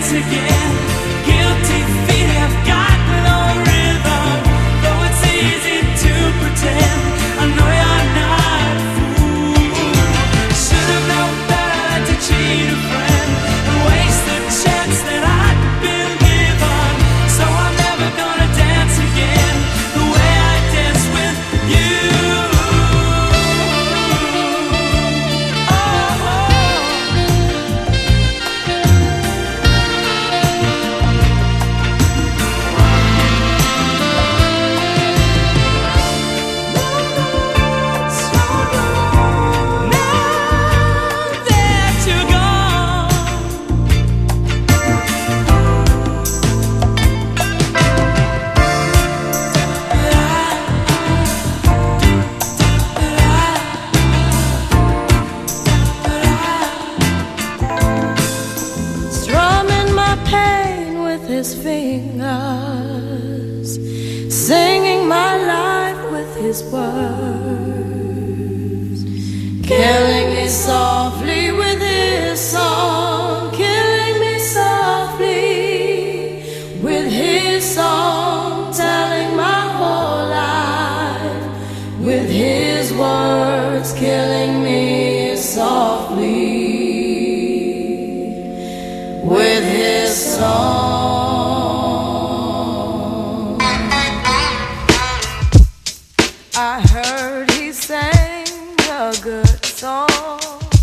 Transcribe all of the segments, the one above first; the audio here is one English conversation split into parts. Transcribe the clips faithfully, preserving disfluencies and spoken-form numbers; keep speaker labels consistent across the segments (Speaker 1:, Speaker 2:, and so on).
Speaker 1: his fingers, singing my life with his words, killing me softly with his song, killing me softly with his song, telling my whole life with his words, killing me softly with his song. I heard he sang a good song,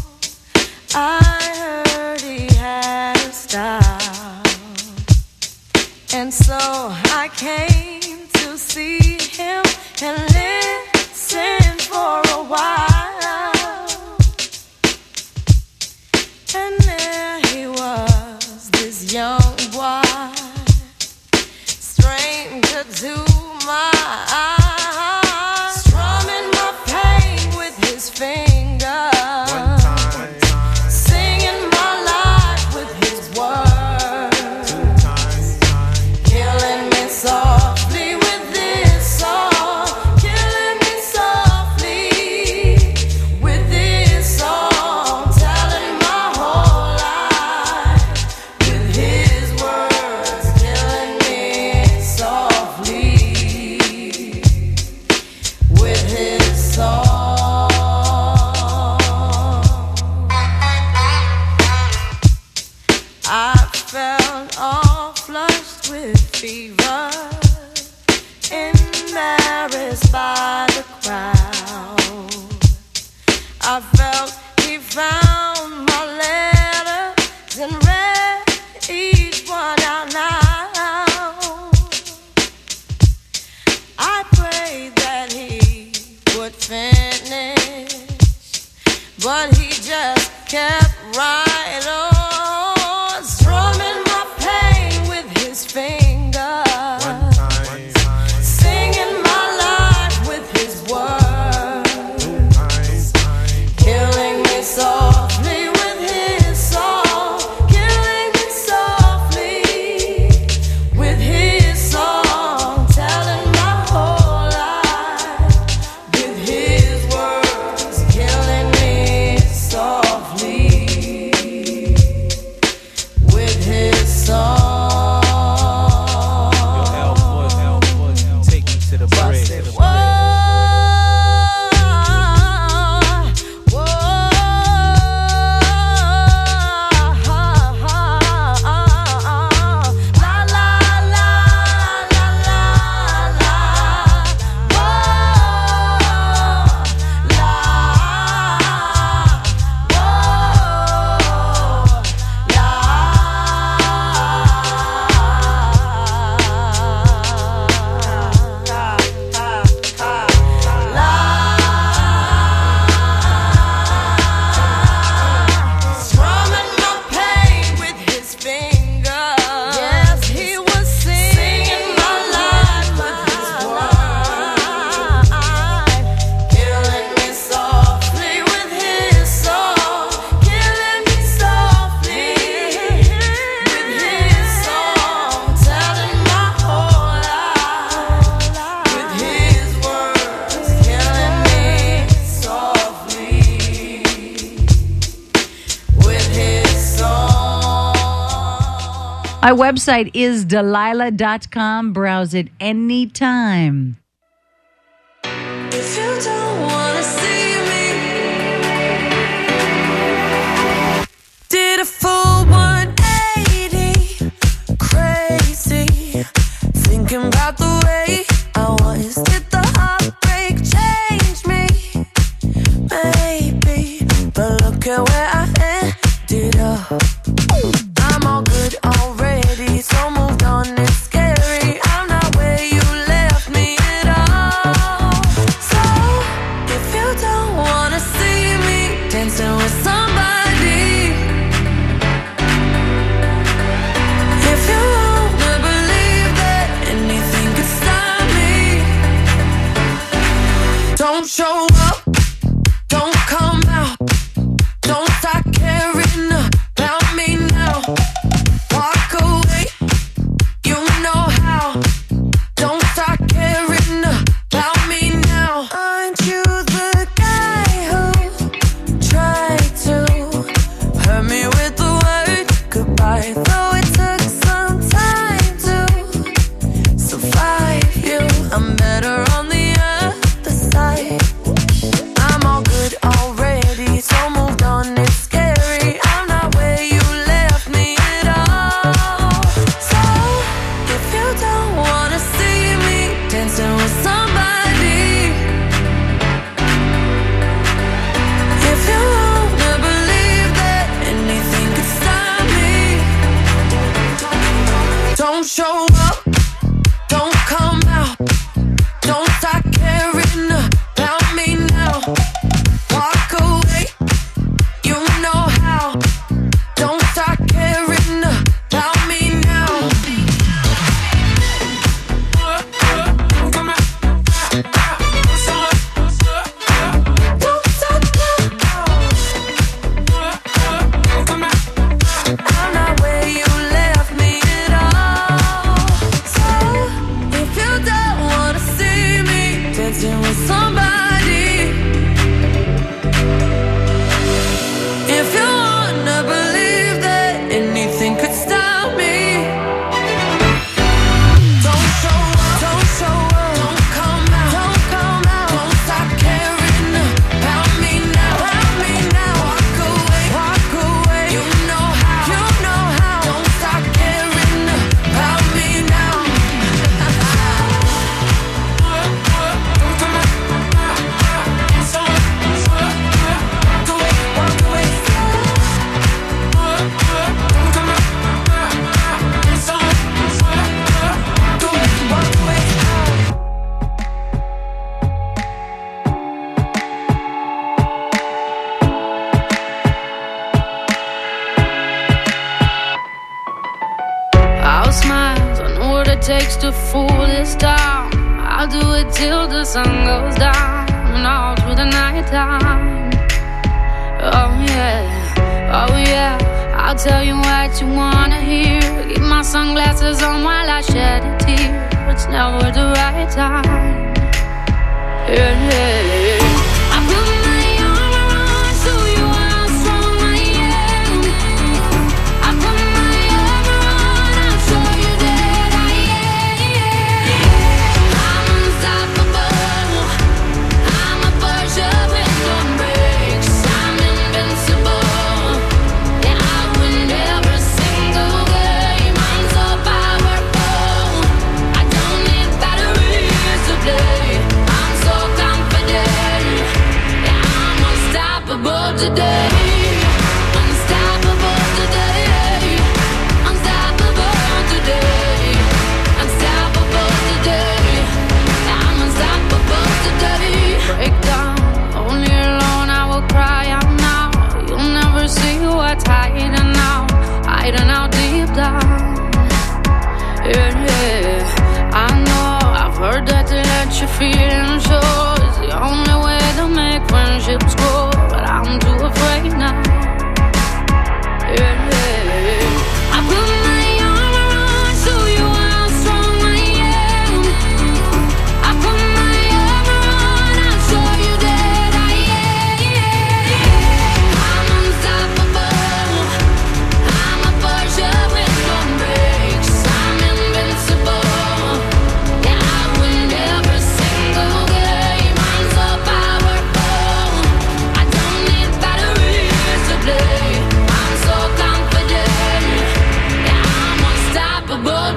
Speaker 1: I heard he had a style, and so I came to see him and listen for a while. And there he was, this young boy, stranger to my eyes, strumming my pain with his fingers, singing my life with his words, killing me softly with this song, killing me softly with this song, telling my whole life with his words, killing me softly with his song. I felt all flushed with fever, embarrassed by the crowd. I felt he found my letters and read each one out loud. I prayed that he would finish, but he just kept right on, strumming my pain with his fingers, singing my life with his words, killing me softly with his song, killing me softly with his song, telling my whole life with his words, killing me softly
Speaker 2: My website is Delilah dot com. Browse it anytime.
Speaker 1: If you don't wanna see me, did a full one eighty, crazy, thinking about the way I was. Did the heartbreak change me? Maybe, but look at where I ended up. I'm all good already, so moved on, it's scary. I'm not where you left me at all. So, if you don't wanna see me dancing with somebody, if you wanna believe that anything could stop me, don't show up, don't come out, don't start caring about me now. Walk away, you know how. Don't start caring about me now. Aren't you the guy who tried to hurt me with the word goodbye? Though it took some time to survive you, I'm better on the other side. I'm all good already, so moved on, it's scary. I'm not where you left me at all. So, if you don't wanna see me dancing with somebody, if you wanna believe that anything could stop me, don't show up, don't come out, don't start caring about me now. Walk away, you know how. Don't start caring about me now. Don't stop now. I'm not where you left me at all. So, if you don't wanna see me dancing with somebody, if you wanna believe that anything could stop me, don't show up, don't show up, don't come out, don't come out, don't stop caring about me now, about me now. Walk away, walk away, you know how, you know how. Don't stop caring about me now. Walk away, walk away. I'll smile, I know what it takes to fool this town. I'll do it till the sun goes down and all through the night time. Oh yeah, oh yeah, I'll tell you what you wanna hear. Keep my sunglasses on while I shed a tear. It's never the right time. Yeah, yeah, yeah. I put my arm around, show you how strong I am. I put my arm around, I'll show you that I am. I'm unstoppable, I'm a force your window breaks. I'm invincible, yeah, I win every single game. I'm so powerful, I don't need batteries to play. I'm so confident.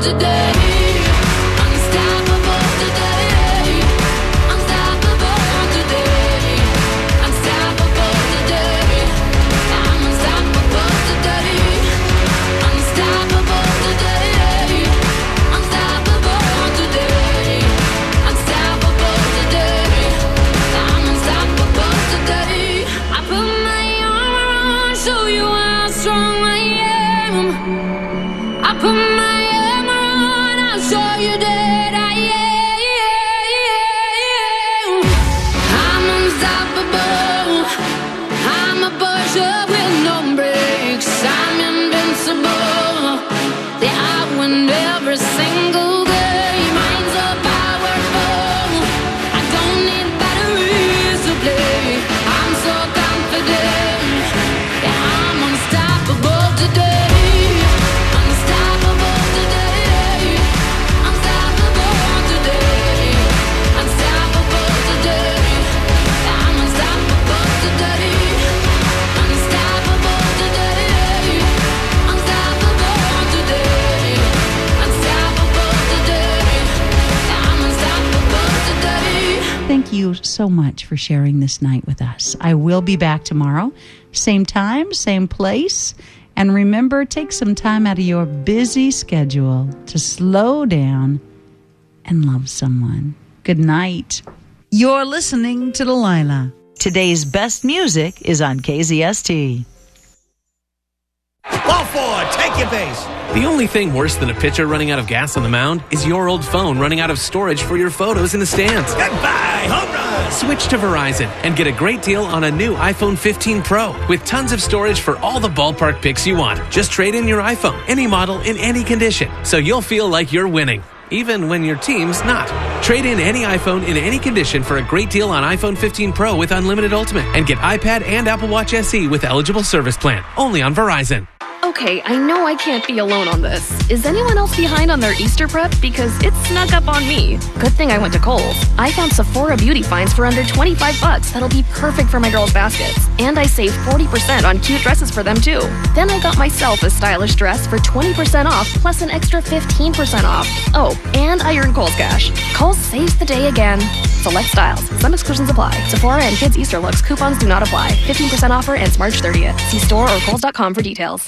Speaker 1: today. Unstoppable today. Unstoppable today. Unstoppable today. I'm unstoppable today. Unstoppable today. Unstoppable today. Unstoppable today. I'm unstoppable today. I put my armor on, show you how strong I am. I put my armor on, I'll show you that I am. I'm unstoppable. I'm a pusher with no brakes. I'm invincible. Yeah, I win every single game. I'm so powerful. I don't need batteries to play. I'm so confident. Yeah, I'm unstoppable today. Unstoppable today. Unstoppable today. Unstoppable today. I'm unstoppable today. Unstoppable today. Unstoppable today. Unstoppable today. I'm unstoppable today.
Speaker 2: Thank you so much for sharing this night with us. I will be back tomorrow, same time, same place. And remember, take some time out of your busy schedule to slow down and love someone. Good night. You're listening to Delilah. Today's best music is on K Z S T.
Speaker 3: Ball four, take your base.
Speaker 4: The only thing worse than a pitcher running out of gas on the mound is your old phone running out of storage for your photos in the stands.
Speaker 3: Goodbye, home run.
Speaker 4: Switch to Verizon and get a great deal on a new iPhone fifteen Pro with tons of storage for all the ballpark pics you want. Just trade in your iPhone, any model, in any condition, so you'll feel like you're winning, even when your team's not. Trade in any iPhone in any condition for a great deal on iPhone fifteen Pro with Unlimited Ultimate and get iPad and Apple Watch S E with eligible service plan. Only on Verizon.
Speaker 5: Okay, I know I can't be alone on this. Is anyone else behind on their Easter prep? Because it snuck up on me. Good thing I went to Kohl's. I found Sephora beauty finds for under twenty-five bucks that'll be perfect for my girls' baskets. And I saved forty percent on cute dresses for them too. Then I got myself a stylish dress for twenty percent off plus an extra fifteen percent off. Oh, and I earned Kohl's cash. Kohl's saves the day again. Select styles. Some exclusions apply. Sephora and kids' Easter looks. Coupons do not apply. fifteen percent offer ends March thirtieth. See store or kohls dot com for details.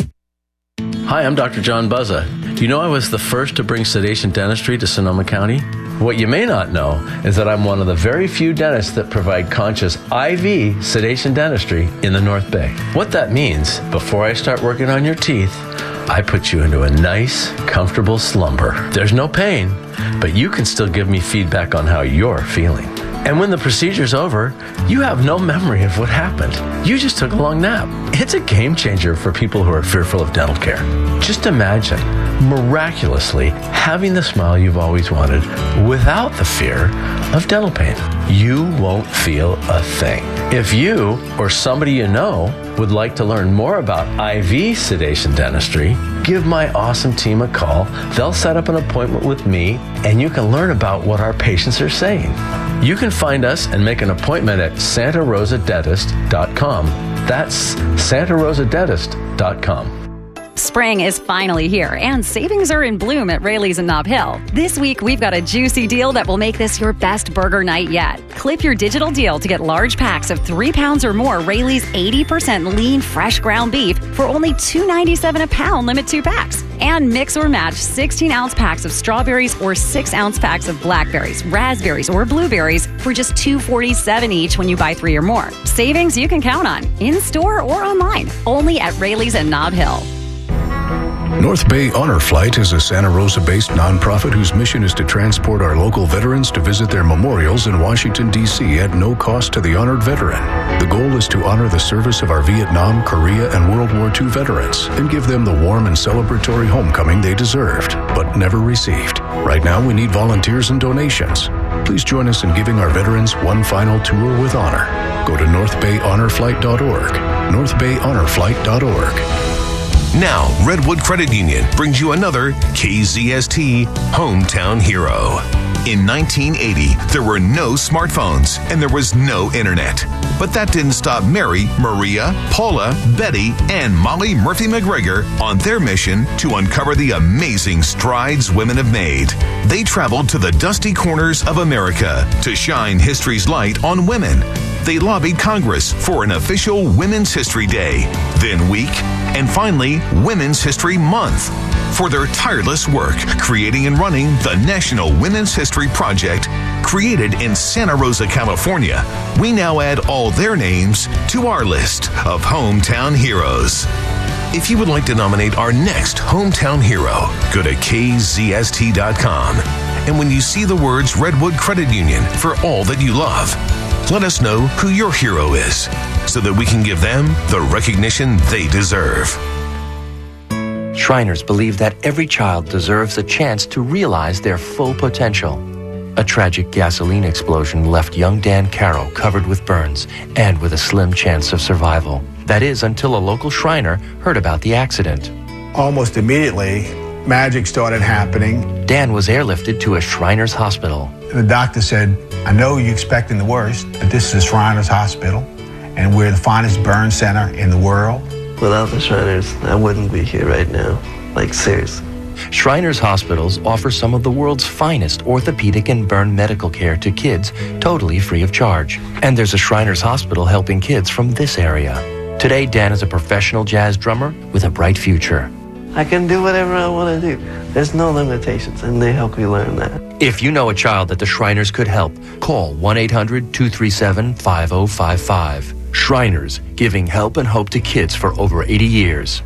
Speaker 6: Hi, I'm Doctor John Buzza. Do you know I was the first to bring sedation dentistry to Sonoma County? What you may not know is that I'm one of the very few dentists that provide conscious I V sedation dentistry in the North Bay. What that means, before I start working on your teeth, I put you into a nice, comfortable slumber. There's no pain, but you can still give me feedback on how you're feeling. And when the procedure's over, you have no memory of what happened. You just took a long nap. It's a game changer for people who are fearful of dental care. Just imagine miraculously having the smile you've always wanted without the fear of dental pain. You won't feel a thing. If you or somebody you know would like to learn more about I V sedation dentistry, give my awesome team a call. They'll set up an appointment with me, and you can learn about what our patients are saying. You can find us and make an appointment at santa rosa dentist dot com. That's santa rosa dentist dot com.
Speaker 7: Spring is finally here, and savings are in bloom at Rayleigh's in Nob Hill. This week, we've got a juicy deal that will make this your best burger night yet. Clip your digital deal to get large packs of three pounds or more Rayleigh's eighty percent lean, fresh ground beef for only two dollars and ninety-seven cents a pound, limit two packs. And mix or match sixteen-ounce packs of strawberries or six-ounce packs of blackberries, raspberries, or blueberries for just two dollars and forty-seven cents each when you buy three or more. Savings you can count on, in-store or online, only at Rayleigh's in Nob Hill.
Speaker 8: North Bay Honor Flight is a Santa Rosa-based nonprofit whose mission is to transport our local veterans to visit their memorials in Washington, D C at no cost to the honored veteran. The goal is to honor the service of our Vietnam, Korea, and World War Two veterans and give them the warm and celebratory homecoming they deserved, but never received. Right now, we need volunteers and donations. Please join us in giving our veterans one final tour with honor. Go to north bay honor flight dot org, north bay honor flight dot org.
Speaker 9: Now, Redwood Credit Union brings you another K Z S T Hometown Hero. In nineteen eighty, there were no smartphones and there was no internet. But that didn't stop Mary, Maria, Paula, Betty, and Molly Murphy McGregor on their mission to uncover the amazing strides women have made. They traveled to the dusty corners of America to shine history's light on women. They lobbied Congress for an official Women's History Day, then week, and finally, Women's History Month. For their tireless work creating and running the National Women's History Project, created in Santa Rosa, California, we now add all their names to our list of Hometown Heroes. If you would like to nominate our next Hometown Hero, go to K Z S T dot com. And when you see the words Redwood Credit Union for all that you love, let us know who your hero is so that we can give them the recognition they deserve.
Speaker 10: Shriners believe that every child deserves a chance to realize their full potential. A tragic gasoline explosion left young Dan Carroll covered with burns and with a slim chance of survival. That is, until a local Shriner heard about the accident.
Speaker 11: Almost immediately, magic started happening.
Speaker 10: Dan was airlifted to a Shriners hospital.
Speaker 11: The doctor said, I know you're expecting the worst, but this is Shriners Hospital, and we're the finest burn center in the world.
Speaker 12: Without the Shriners, I wouldn't be here right now. Like, seriously.
Speaker 10: Shriners Hospitals offer some of the world's finest orthopedic and burn medical care to kids totally free of charge. And there's a Shriners Hospital helping kids from this area. Today, Dan is a professional jazz drummer with a bright future.
Speaker 12: I can do whatever I want to do. There's no limitations, and they help me learn that.
Speaker 10: If you know a child that the Shriners could help, call one eight hundred two three seven five oh five five. Shriners, giving help and hope to kids for over eighty years.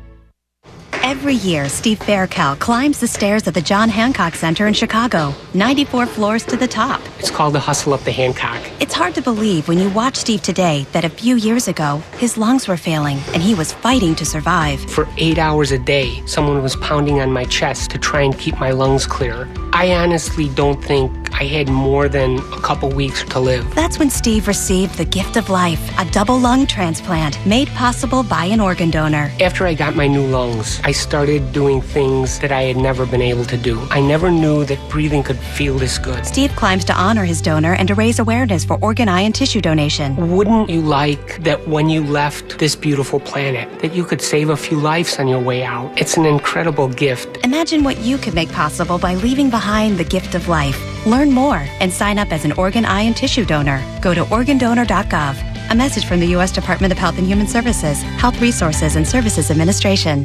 Speaker 13: Every year, Steve Faircal climbs the stairs at the John Hancock Center in Chicago, ninety-four floors to the top.
Speaker 14: It's called the Hustle Up the Hancock.
Speaker 13: It's hard to believe when you watch Steve today that a few years ago, his lungs were failing and he was fighting to survive.
Speaker 14: For eight hours a day, someone was pounding on my chest to try and keep my lungs clear. I honestly don't think I had more than a couple weeks to live.
Speaker 13: That's when Steve received the gift of life, a double lung transplant made possible by an organ donor.
Speaker 14: After I got my new lungs, I started doing things that I had never been able to do. I never knew that breathing could feel this good.
Speaker 13: Steve climbs to honor his donor and to raise awareness for organ, eye, and tissue donation.
Speaker 14: Wouldn't you like that when you left this beautiful planet, that you could save a few lives on your way out? It's an incredible gift.
Speaker 13: Imagine what you could make possible by leaving behind the gift of life. Learn more and sign up as an organ, eye, and tissue donor. Go to organ donor dot gov. A message from the U S Department of Health and Human Services, Health Resources and Services Administration.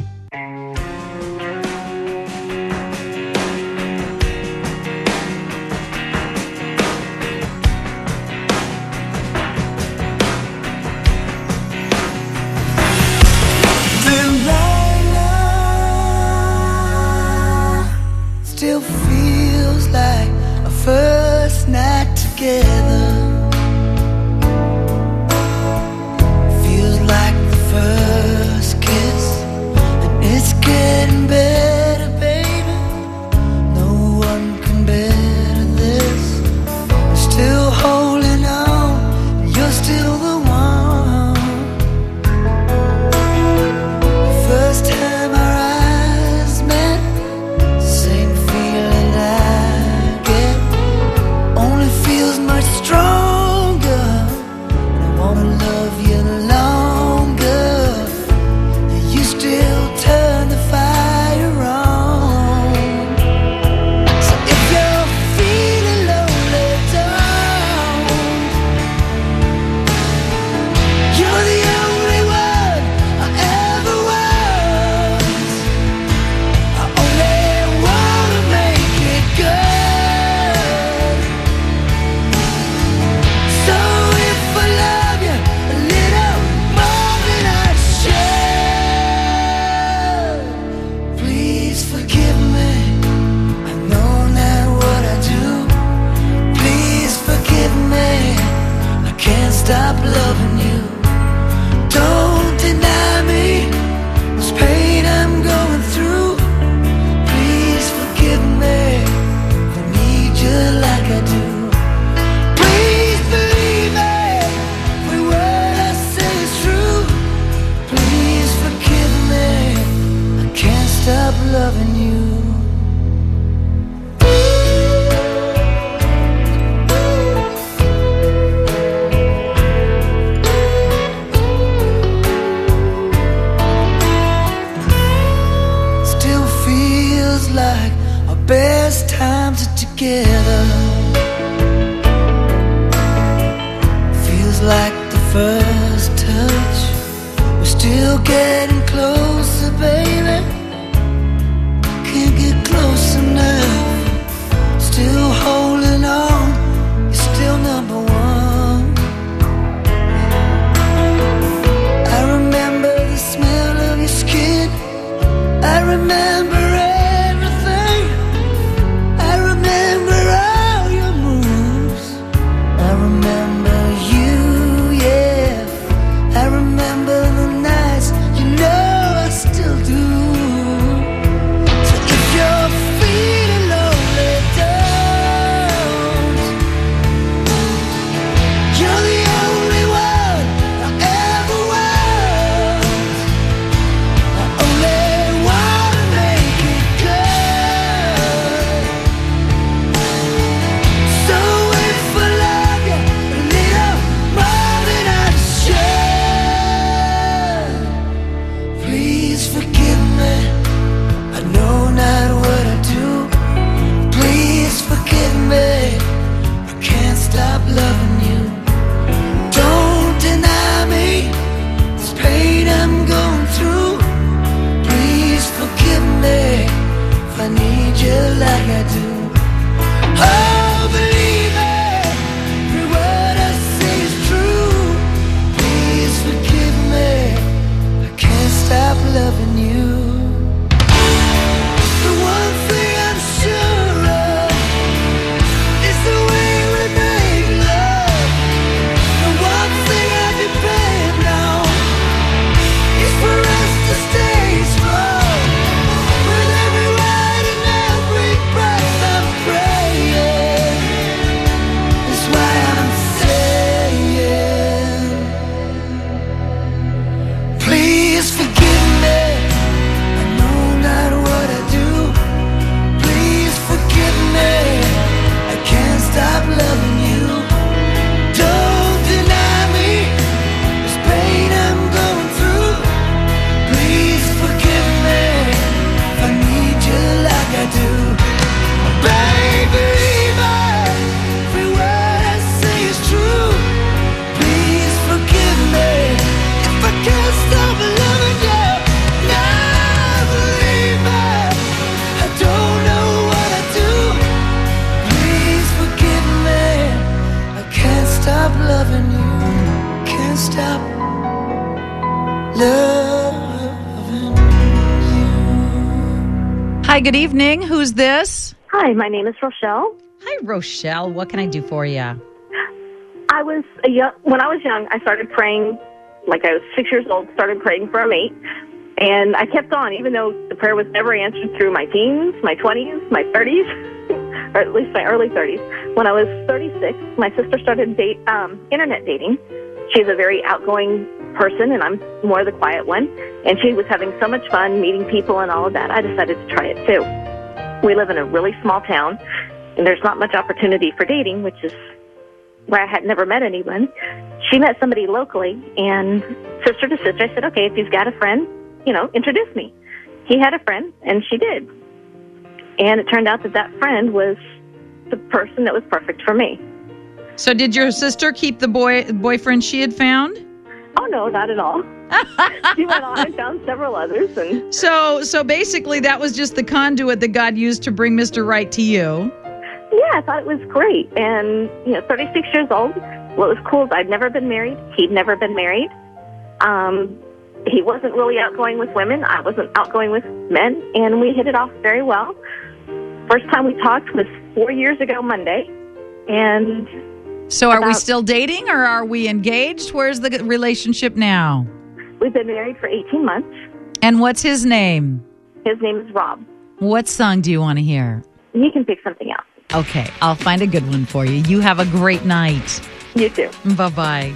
Speaker 1: Still feels like a first night together. Feels like the first kiss, the loving you. Still feels like our best times are together. Feels like the first touch. We're still getting closer, baby. Can't get close enough. Still holding on. You're still number one. I remember the smell of your skin. I remember everything. I remember all your moves. I remember you, yeah. I remember the nights, you know I still do. So if you're feeling lonely, don't. You're the only one I ever want. I only wanna make it good. So if I love you a little more than I should, please forgive me. I know not what I do. Please forgive me. I can't stop loving you. Don't deny me this pain I'm going through. Please forgive me if I need you like I do. Oh, believe me, every word I say is true. Please forgive me, I can't stop loving you. The one thing I'm sure of is the way we make love. The one thing I depend on is for us to stay strong. With every word and every breath I'm praying. That's why I'm saying, please forgive me. I know not what I do. Please forgive me. I can't stop loving you. Don't deny me this pain I'm going through. Please forgive me if I need you like I do. Baby, every word I say is true. Please forgive me if I can't stop loving you. Now believe me, I don't know what I do. Please forgive me, I can't stop loving you. Can't stop loving you.
Speaker 2: Hi, good evening. Who's this?
Speaker 15: Hi, my name is Rochelle.
Speaker 2: Hi, Rochelle. What can I do for you?
Speaker 15: I was a young, when I was young, I started praying, like I was six years old, started praying for a mate. And I kept on, even though the prayer was never answered through my teens, my twenties, my thirties, or at least my early thirties. When I was thirty-six, my sister started date, um, internet dating. She's a very outgoing person, and I'm more the quiet one. And she was having so much fun meeting people and all of that, I decided to try it too. We live in a really small town, and there's not much opportunity for dating, which is where I had never met anyone. She met somebody locally, and sister to sister, I said, okay, if you've got a friend, you know, introduce me. He had a friend, and she did. And it turned out that that friend was the person that was perfect for me.
Speaker 2: So did your sister keep the boy boyfriend she had found?
Speaker 15: Oh, no, not at all. She went on and found several others. And
Speaker 2: So so basically that was just the conduit that God used to bring Mister Right to you.
Speaker 15: yeah, I thought it was great. And, you know, thirty-six years old, what was cool is I'd never been married. He'd never been married. Um, he wasn't really outgoing with women. I wasn't outgoing with men. And we hit it off very well. First time we talked was four years ago Monday. And
Speaker 2: So are we
Speaker 15: about-
Speaker 2: still dating or are we engaged? Where's the relationship now?
Speaker 15: we've been married for eighteen months.
Speaker 2: And what's his name?
Speaker 15: His name is Rob.
Speaker 2: What song do you want to hear?
Speaker 15: You can pick something else.
Speaker 2: Okay, I'll find a good one for you. You have a great night.
Speaker 15: You too.
Speaker 2: Bye-bye.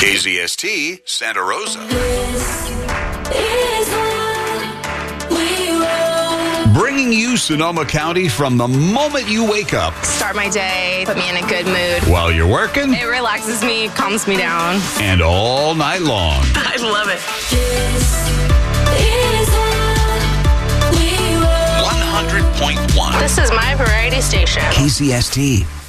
Speaker 16: K Z S T, Santa Rosa. Bringing you Sonoma County from the moment you wake up.
Speaker 17: Start my day, put me in a good mood.
Speaker 16: While you're working.
Speaker 17: It relaxes me, calms me down.
Speaker 16: And all night long.
Speaker 17: I love it.
Speaker 16: one hundred point one.
Speaker 17: This is my variety station.
Speaker 16: K Z S T.